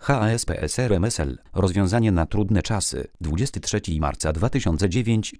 HASPSR MSL. Rozwiązanie na trudne czasy. 23 marca 2009,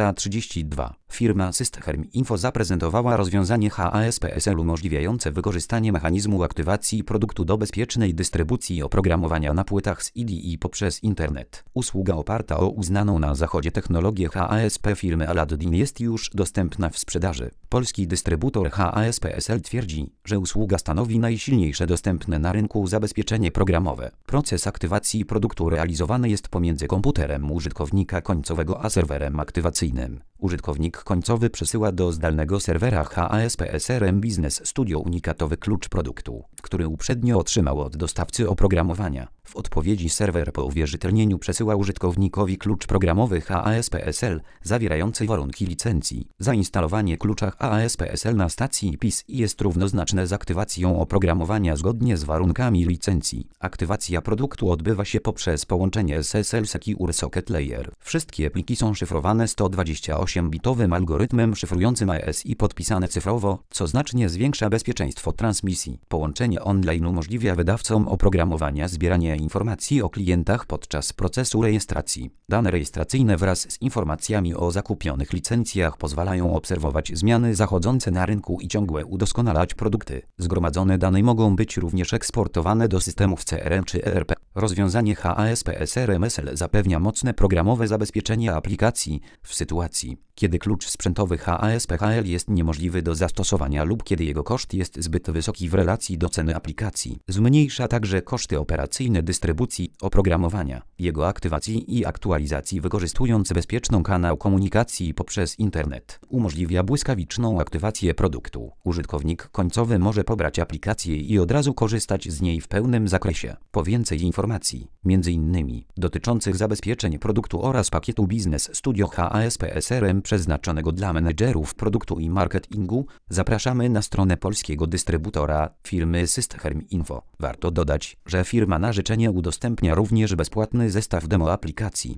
14:32. Firma System Info zaprezentowała rozwiązanie HASPSL umożliwiające wykorzystanie mechanizmu aktywacji produktu do bezpiecznej dystrybucji oprogramowania na płytach z IDE poprzez internet. Usługa oparta o uznaną na zachodzie technologię HASP firmy Aladdin jest już dostępna w sprzedaży. Polski dystrybutor HASPSL twierdzi, że usługa stanowi najsilniejsze dostępne na rynku zabezpieczenie programowe. Proces aktywacji produktu realizowany jest pomiędzy komputerem użytkownika końcowego a serwerem aktywacyjnym. Użytkownik końcowy przesyła do zdalnego serwera HASPSR Business Studio unikatowy klucz produktu, który uprzednio otrzymał od dostawcy oprogramowania. W odpowiedzi serwer po uwierzytelnieniu przesyła użytkownikowi klucz programowy HASPSL zawierający warunki licencji. Zainstalowanie klucza HASPSL na stacji PIS jest równoznaczne z aktywacją oprogramowania zgodnie z warunkami licencji. Aktywacja produktu odbywa się poprzez połączenie SSL Secure Socket Layer. Wszystkie pliki są szyfrowane 128-bitowym algorytmem szyfrującym AES i podpisane cyfrowo, co znacznie zwiększa bezpieczeństwo transmisji. Połączenie online umożliwia wydawcom oprogramowania zbieranie informacji o klientach podczas procesu rejestracji. Dane rejestracyjne wraz z informacjami o zakupionych licencjach pozwalają obserwować zmiany zachodzące na rynku i ciągle udoskonalać produkty. Zgromadzone dane mogą być również eksportowane do systemów CRM czy ERP. Rozwiązanie HASPSR MSL zapewnia mocne programowe zabezpieczenie aplikacji w sytuacji, kiedy klucz sprzętowy HASPHL jest niemożliwy do zastosowania lub kiedy jego koszt jest zbyt wysoki w relacji do ceny aplikacji. Zmniejsza także koszty operacyjne dystrybucji oprogramowania, jego aktywacji i aktualizacji wykorzystując bezpieczną kanał komunikacji poprzez internet. Umożliwia błyskawiczną aktywację produktu. Użytkownik końcowy może pobrać aplikację i od razu korzystać z niej w pełnym zakresie. Po więcej informacji, m.in. dotyczących zabezpieczeń produktu oraz pakietu Business Studio HASPSR przeznaczonego dla menedżerów produktu i marketingu, zapraszamy na stronę polskiego dystrybutora firmy System Info. Warto dodać, że firma na życzenie udostępnia również bezpłatny zestaw demo aplikacji.